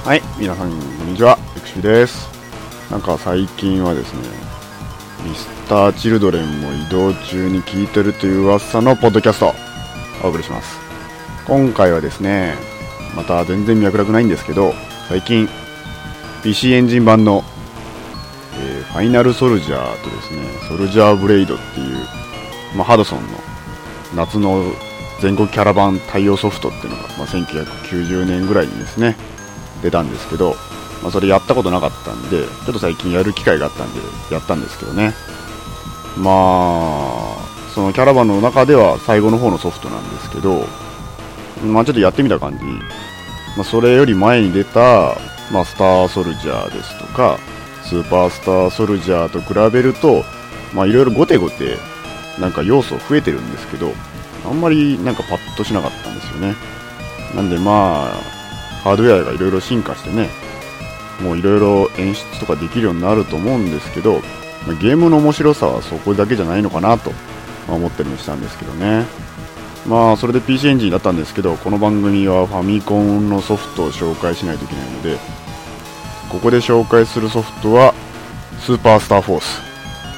はい、皆さんこんにちは、エクシーです。なんか最近はですね、ミスターチルドレンも移動中に聞いてるという噂のポッドキャストをお送りします。今回はですね、また全然脈絡ないんですけど、最近 PC エンジン版の、ファイナルソルジャーとですね、ソルジャーブレイドっていう、ハドソンの夏の全国キャラバン対応ソフトっていうのが、1990年ぐらいにですね出たんですけど、それやったことなかったんで、ちょっと最近やる機会があったんでやったんですけどね。そのキャラバンの中では最後の方のソフトなんですけど、ちょっとやってみた感じ、それより前に出た、スターソルジャーですとかスーパースターソルジャーと比べると、いろいろゴテゴテなんか要素増えてるんですけど、あんまりなんかパッとしなかったんですよね。なんでハードウェアがいろいろ進化してね、もういろいろ演出とかできるようになると思うんですけど、ゲームの面白さはそこだけじゃないのかなと思ったりもしたんですけどね。それで PC エンジンだったんですけど、この番組はファミコンのソフトを紹介しないといけないので、ここで紹介するソフトはスーパースターフォース。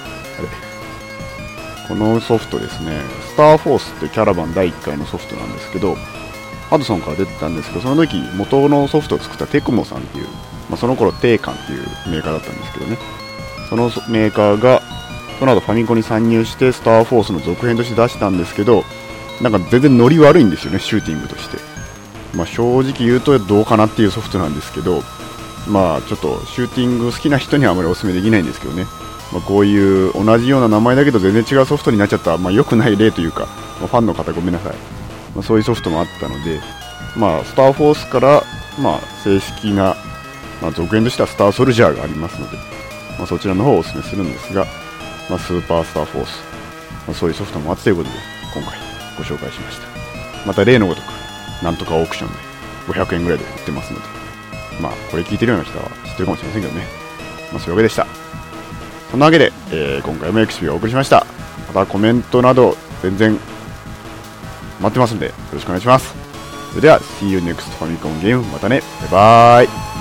このソフトですね、スターフォースってキャラバン第1回のソフトなんですけど、ハドソンから出てたんですけど、その時元のソフトを作ったテクモさんっていう、その頃テーカンっていうメーカーだったんですけどね、そのメーカーがその後ファミコンに参入してスターフォースの続編として出したんですけど、なんか全然ノリ悪いんですよね、シューティングとして。正直言うとどうかなっていうソフトなんですけど、ちょっとシューティング好きな人にはあまりお勧めできないんですけどね。こういう同じような名前だけど全然違うソフトになっちゃった、良くない例というか、ファンの方ごめんなさい。そういうソフトもあったので、スターフォースから、正式な、続編としてはスターソルジャーがありますので、そちらの方をお勧めするんですが、スーパースターフォース、そういうソフトもあってということで今回ご紹介しました。また例のごとくなんとかオークションで500円ぐらいで売ってますので、これ聞いてるような人は知ってるかもしれませんけどね。そういうわけでした。そんなわけで、今回もエクシビをお送りしました。またコメントなど全然待ってますのでよろしくお願いします。それでは See you next ファミコンゲーム、またね、バイバーイ。